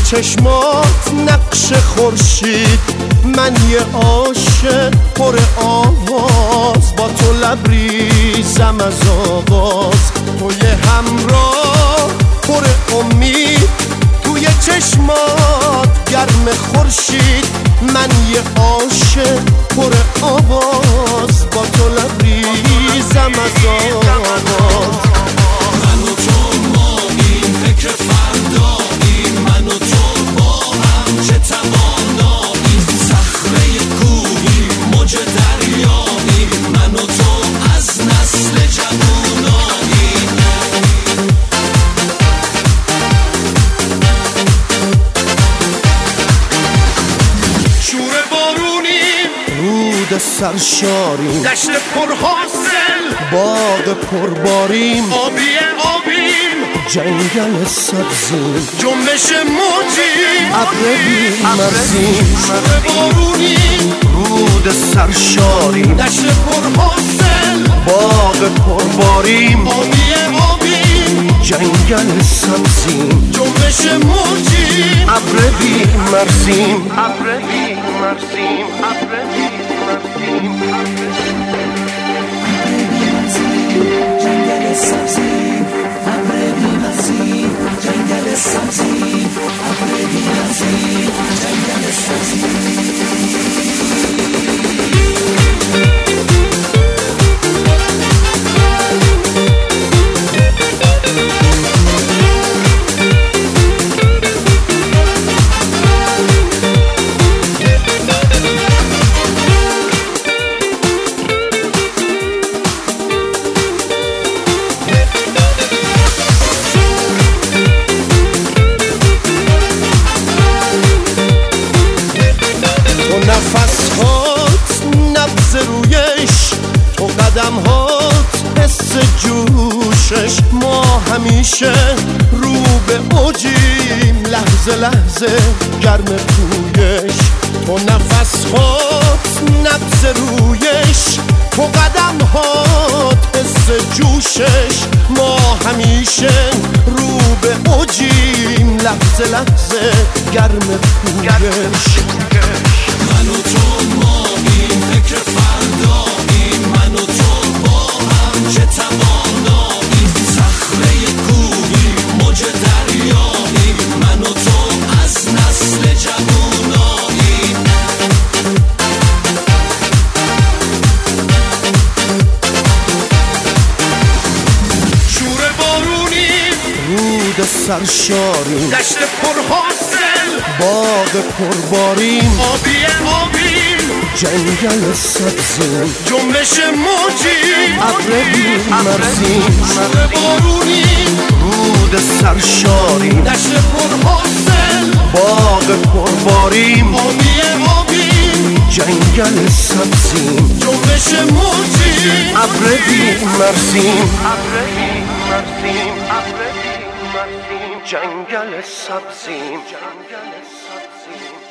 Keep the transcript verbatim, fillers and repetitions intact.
چشمات نقش خورشید، من یه عاشق پر آواز، با تو لبریزم از آغاز. تو یه همراه پر امید، توی چشمات گرم خورشید، من یه عاشق پر آواز، با تو لبریزم از آغاز. من و تو ماییم فکر فرداییم، من و تو با هم چه تواناییم، صخره کوهی موج دریاییم، من و تو از نسل جواناییم. شور بارونیم، رود سرشاریم، دشت پرحاصل، باغ پرباریم، آبی آبیم، جنگل سبزیم، جنبش موجیم، ابر بی‌مرزیم. شور بارونیم، رود سرشاریم، دشت پرحاصل، باغ پرباریم، آبی آبیم، جنگل سبزیم، جنبش موجیم، ابر بی‌مرزیم، ابر بی‌مرزیم، ابر بی‌مرزیم. جنگل سبزی، ابر بی‌مرزی، جنگل سبزی، ابر بی‌مرزی، جنگل سبزی. نفس هات نبض رویش، تو قدم هات حس جوشش، ما همیشه رو به اوجیم، لحظه لحظه گرم پویش. تو نفس هات نبض رویش، تو قدم هات حس جوشش، ما همیشه رو به اوجیم، لحظه لحظه گرم پویش. من و تو ماییم فکر فرداییم، من و تو با هم چه تواناییم، صخره کوهی موج دریاییم، من و تو از نسل جواناییم. شور بارونیم، رود سرشاریم، دشت پرحاصل، باغ پرباریم، آبی آبیم، جنگل سبزیم، جنبش موجیم، ابر بی‌مرزیم. شور بارونیم، رود سرشاریم، دشت پرحاصل، باغ پرباریم، آبی آبیم، جنگل سبزیم، جنبش موجیم، ابر بی‌مرزیم، ابر بی‌مرزیم، ابر بی‌مرزیم، جنگل سبزیم، جنگل سبزیم.